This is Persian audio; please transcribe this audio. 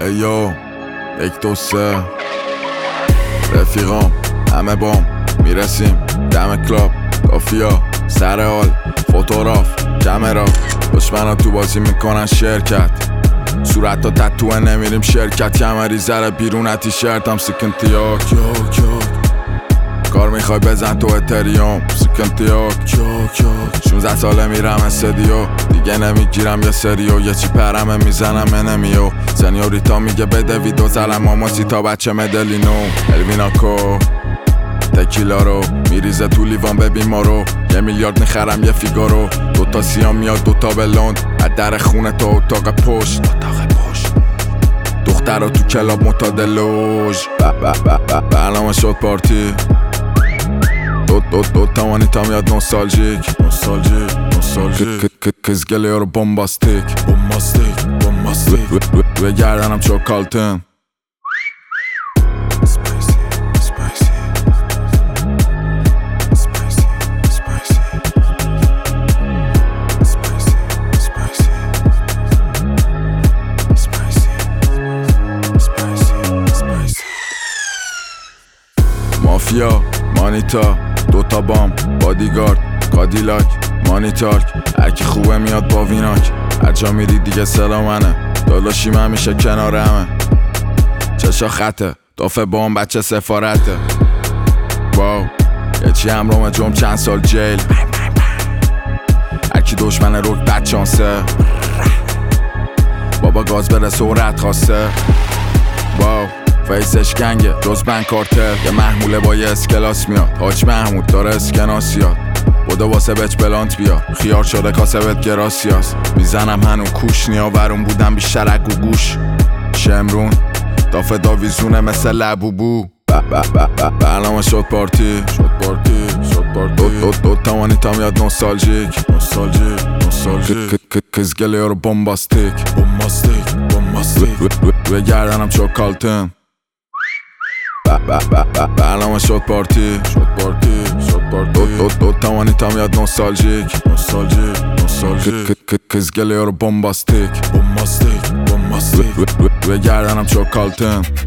ایو 1 2 3 رفیقام همه بام میرسیم دم کلاب کافیا سر حال فوتوگراف کامرا دشمنا تو بازی میکنن شرکت صورت تا تتوه نمیریم شرکت کمری زره بیرون تیشرت هم سیکنتیاک کار میخوای بزن تو اتریوم سیکنتیاک 16 ساله میرم استدیو دیگه نمیگیرم یه سریو یه چی پرمه میزنم انمیو سنیوریتا میگه بده ویدو زلم ماماسی تا بچه مدلینو الویناکو تکیلا رو میریزه تو لیوان ببین ما رو 1 میلیارد میخرم یه فیگارو 2 تا سیام میاد 2 تا بلوند از در خونه تا اتاق پشت دختر رو تو کلاب متادلوژ برنامه شد پارتی دو تا مانیتا میاد نوستالژیک کز گله رو بومباستیک روی گردنم چوکالتن مافیا مانیتا 2 تا بام بادیگارد کادیلاک مانیتارک هرکی خوبه میاد با ویناک هر جا میری دیگه سلامنه داداشیم همیشه کنار همه چشا خطه دافه بام بچه سفارته واو یه چی همرومه جم چند سال جیل هرکی دشمن روک بد شانسه بابا گاز بره سرعت خواسته واو فیسش گنگه جز بنک کارتر یه محموله با یه اسکلاس میاد حاج محمود داره اسکناس یاد بوده واسه بچ بلانت بیاد خیار شده کاسبت گراسیاس میزنم هنو کوش نیاورون بودم بیشتر اگو گوش شمرون دافه داویزونه مثل لبوبو برنامه شد پارتی دو تا مانیتا میاد نوستالژیک کز گله رو بومباستیک روی گردنم چوکالتن برنامه شد پارتی دو تا مانیتا میاد نوستالژیک کز گله رو بومباستیک روی گردنم چوکالتن